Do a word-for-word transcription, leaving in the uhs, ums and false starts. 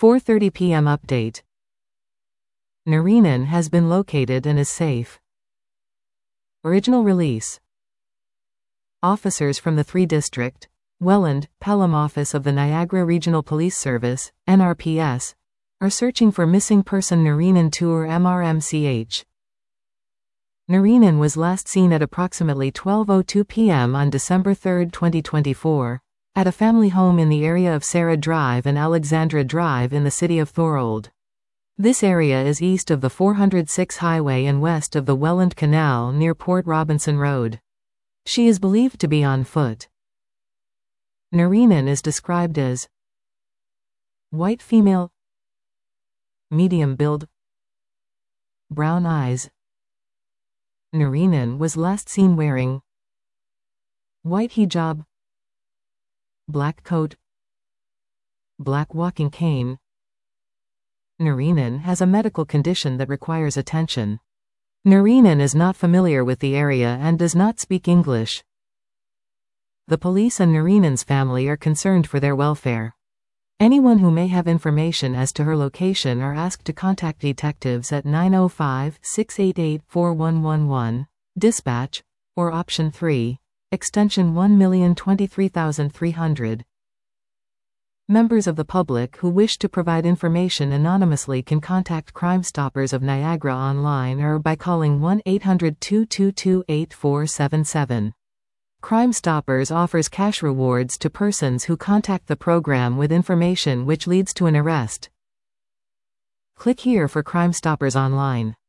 four thirty p m update. Narinan has been located and is safe. Original release. Officers from the three District, Welland, Pelham office of the Niagara Regional Police Service, N R P S, are searching for missing person Narinan Tour M R M C H. Narinan was last seen at approximately twelve oh two p m on December third, twenty twenty-four, at a family home in the area of Sarah Drive and Alexandra Drive in the city of Thorold. This area is east of the four oh six highway and west of the Welland Canal near Port Robinson Road. She is believed to be on foot. Narinan is described as white female, medium build, brown eyes. Narinan was last seen wearing white hijab, black coat, black walking cane. Narinan has a medical condition that requires attention. Narinan is not familiar with the area and does not speak English. The police and Narinan's family are concerned for their welfare. Anyone who may have information as to her location are asked to contact detectives at nine oh five, six eight eight, four one one one, dispatch, or option three, extension one million twenty-three thousand three hundred. Members of the public who wish to provide information anonymously can contact Crime Stoppers of Niagara online or by calling one eight hundred, two two two, eight four seven seven. Crime Stoppers offers cash rewards to persons who contact the program with information which leads to an arrest. Click here for Crime Stoppers online.